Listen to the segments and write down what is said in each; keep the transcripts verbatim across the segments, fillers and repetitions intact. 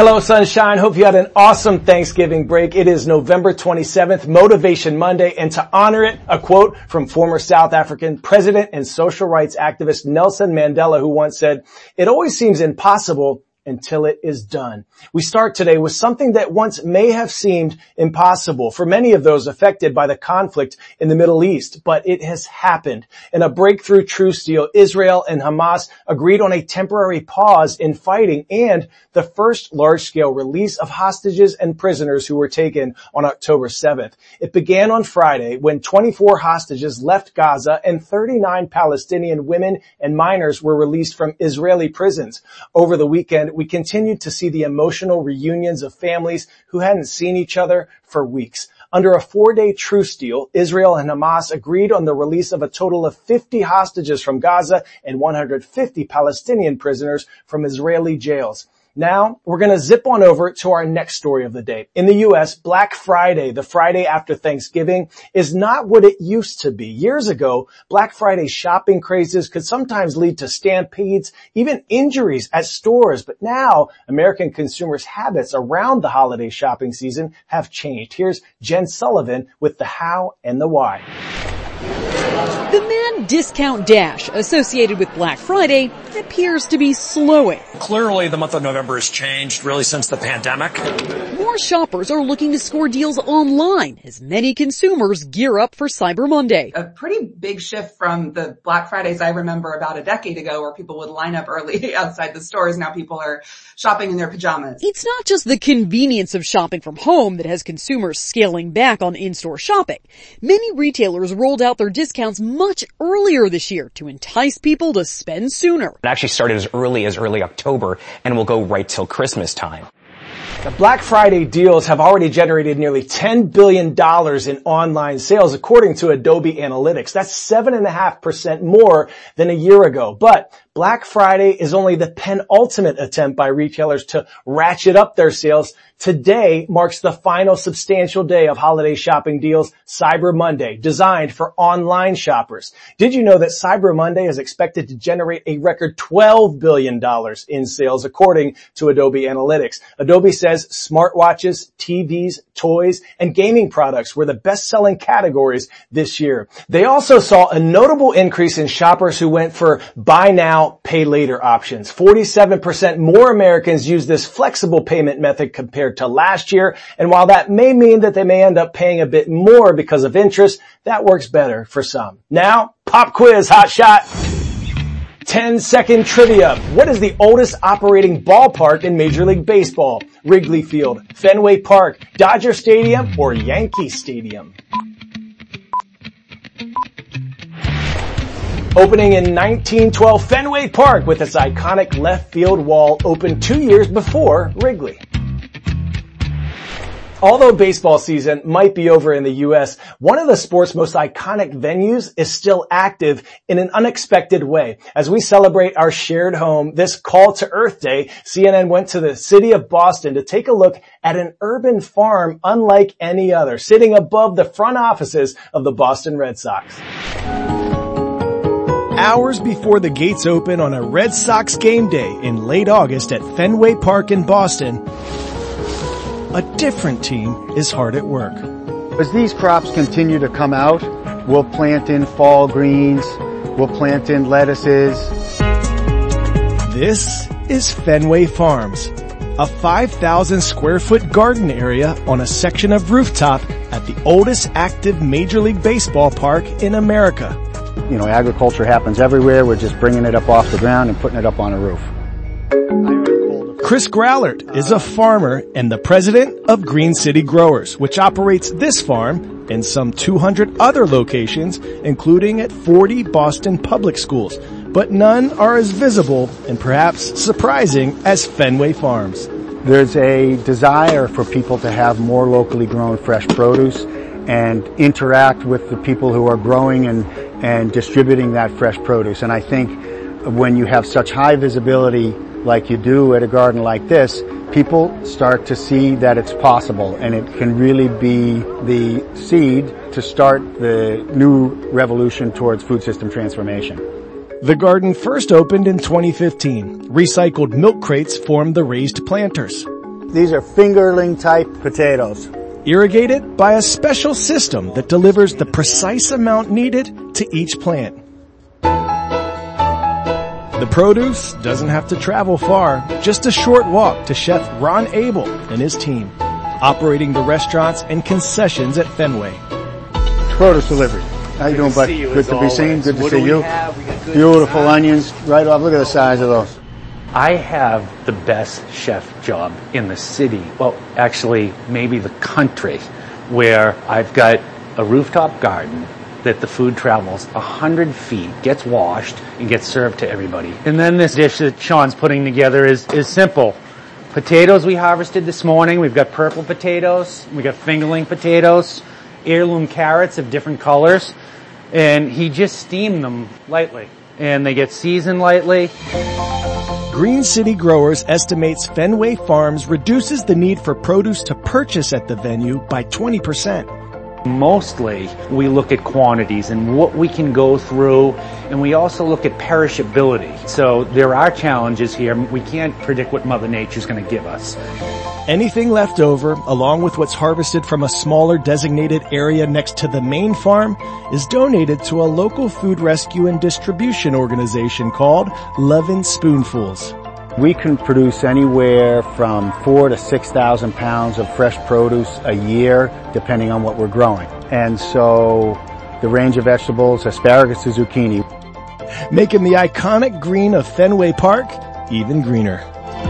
Hello, sunshine. Hope you had an awesome Thanksgiving break. It is November twenty-seventh, Motivation Monday, and to honor it, a quote from former South African president and social rights activist Nelson Mandela, who once said, "It always seems impossible until it is done." We start today with something that once may have seemed impossible for many of those affected by the conflict in the Middle East, but it has happened. In a breakthrough truce deal, Israel and Hamas agreed on a temporary pause in fighting and the first large-scale release of hostages and prisoners who were taken on October seventh. It began on Friday when twenty-four hostages left Gaza and thirty-nine Palestinian women and minors were released from Israeli prisons. Over the weekend, we continued to see the emotional reunions of families who hadn't seen each other for weeks. Under a four-day truce deal, Israel and Hamas agreed on the release of a total of fifty hostages from Gaza and one hundred fifty Palestinian prisoners from Israeli jails. Now, we're going to zip on over to our next story of the day. In the U S, Black Friday, the Friday after Thanksgiving, is not what it used to be. Years ago, Black Friday shopping crazes could sometimes lead to stampedes, even injuries at stores. But now, American consumers' habits around the holiday shopping season have changed. Here's Jen Sullivan with the how and the why. The mad discount dash associated with Black Friday appears to be slowing. Clearly, the month of November has changed really since the pandemic. More shoppers are looking to score deals online as many consumers gear up for Cyber Monday. A pretty big shift from the Black Fridays I remember about a decade ago where people would line up early outside the stores. Now people are shopping in their pajamas. It's not just the convenience of shopping from home that has consumers scaling back on in-store shopping. Many retailers rolled out their discounts much earlier this year to entice people to spend sooner. It actually started as early as early October and will go right till Christmas time. The Black Friday deals have already generated nearly ten billion dollars in online sales, according to Adobe Analytics. That's seven point five percent more than a year ago. But Black Friday is only the penultimate attempt by retailers to ratchet up their sales. Today marks the final substantial day of holiday shopping deals, Cyber Monday, designed for online shoppers. Did you know that Cyber Monday is expected to generate a record twelve billion dollars in sales, according to Adobe Analytics? Adobe says smartwatches, T Vs, toys, and gaming products were the best-selling categories this year. They also saw a notable increase in shoppers who went for buy now, pay later options. forty-seven percent more Americans use this flexible payment method compared to last year. And while that may mean that they may end up paying a bit more because of interest, that works better for some. Now, pop quiz, hot shot. ten second trivia. What is the oldest operating ballpark in Major League Baseball? Wrigley Field, Fenway Park, Dodger Stadium, or Yankee Stadium? Opening in nineteen twelve, Fenway Park with its iconic left field wall opened two years before Wrigley. Although baseball season might be over in the U S, one of the sport's most iconic venues is still active in an unexpected way. As we celebrate our shared home this Call to Earth Day, C N N went to the city of Boston to take a look at an urban farm unlike any other, sitting above the front offices of the Boston Red Sox. Hours before the gates open on a Red Sox game day in late August at Fenway Park in Boston, a different team is hard at work. As these crops continue to come out, we'll plant in fall greens, we'll plant in lettuces. This is Fenway Farms, a five thousand square foot garden area on a section of rooftop at the oldest active Major League Baseball park in America. You know, agriculture happens everywhere. We're just bringing it up off the ground and putting it up on a roof. Chris Grallert is a farmer and the president of Green City Growers, which operates this farm and some two hundred other locations, including at forty Boston public schools. But none are as visible and perhaps surprising as Fenway Farms. There's a desire for people to have more locally grown fresh produce and interact with the people who are growing and, and distributing that fresh produce. And I think when you have such high visibility like you do at a garden like this, people start to see that it's possible, and it can really be the seed to start the new revolution towards food system transformation. The garden first opened in twenty fifteen. Recycled milk crates formed the raised planters. These are fingerling type potatoes. Irrigated by a special system that delivers the precise amount needed to each plant. The produce doesn't have to travel far, just a short walk to Chef Ron Abel and his team, operating the restaurants and concessions at Fenway. Produce delivery. How you doing, bud? Good to be seen. Good to see you. Beautiful onions right off. Look at the size of those. I have the best chef job in the city. Well, actually, maybe the country, where I've got a rooftop garden that the food travels a hundred feet, gets washed, and gets served to everybody. And then this dish that Sean's putting together is, is simple. Potatoes we harvested this morning. We've got purple potatoes. We've got fingerling potatoes, heirloom carrots of different colors. And he just steamed them lightly. And they get seasoned lightly. Green City Growers estimates Fenway Farms reduces the need for produce to purchase at the venue by twenty percent. Mostly, we look at quantities and what we can go through, and we also look at perishability. So there are challenges here. We can't predict what Mother Nature's going to give us. Anything left over, along with what's harvested from a smaller designated area next to the main farm, is donated to a local food rescue and distribution organization called Lovin' Spoonfuls. We can produce anywhere from four to six thousand pounds of fresh produce a year, depending on what we're growing. And so, the range of vegetables, asparagus to zucchini, making the iconic green of Fenway Park even greener.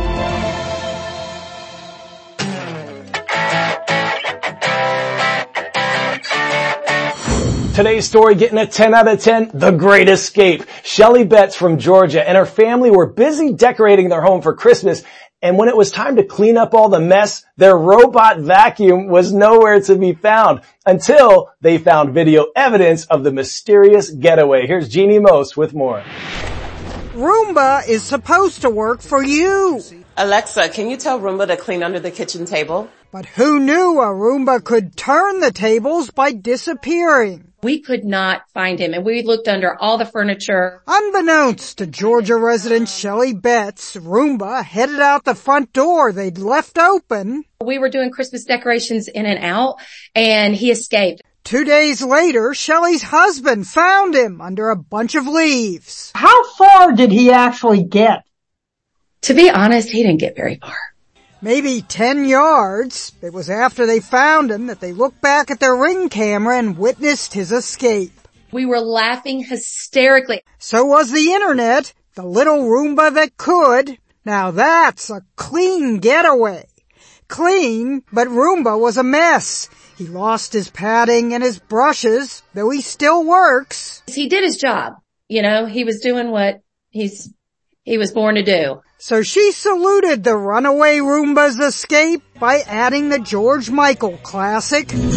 Today's story getting a ten out of ten, The Great Escape. Shelley Betts from Georgia and her family were busy decorating their home for Christmas, and when it was time to clean up all the mess, their robot vacuum was nowhere to be found until they found video evidence of the mysterious getaway. Here's Jeannie Most with more. Roomba is supposed to work for you. Alexa, can you tell Roomba to clean under the kitchen table? But who knew a Roomba could turn the tables by disappearing? We could not find him, and we looked under all the furniture. Unbeknownst to Georgia resident Shelley Betts, Roomba headed out the front door they'd left open. We were doing Christmas decorations in and out, and he escaped. Two days later, Shelley's husband found him under a bunch of leaves. How far did he actually get? To be honest, he didn't get very far. Maybe ten yards. It was after they found him that they looked back at their Ring camera and witnessed his escape. We were laughing hysterically. So was the internet, the little Roomba that could. Now that's a clean getaway. Clean, but Roomba was a mess. He lost his padding and his brushes, though he still works. He did his job. You know, he was doing what he's he was born to do. So she saluted the runaway Roomba's escape by adding the George Michael classic, Freedom!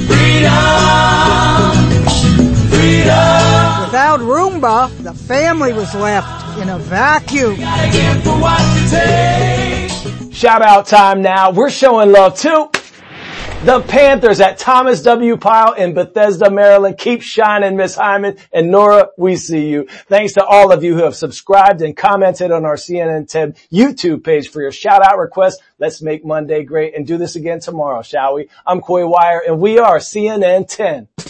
Freedom! Without Roomba, the family was left in a vacuum. Shout out time now. We're showing love too. The Panthers at Thomas W. Pyle in Bethesda, Maryland. Keep shining, Miss Hyman. And Nora, we see you. Thanks to all of you who have subscribed and commented on our C N N ten YouTube page for your shout out requests. Let's make Monday great and do this again tomorrow, shall we? I'm Coy Wire and we are C N N ten.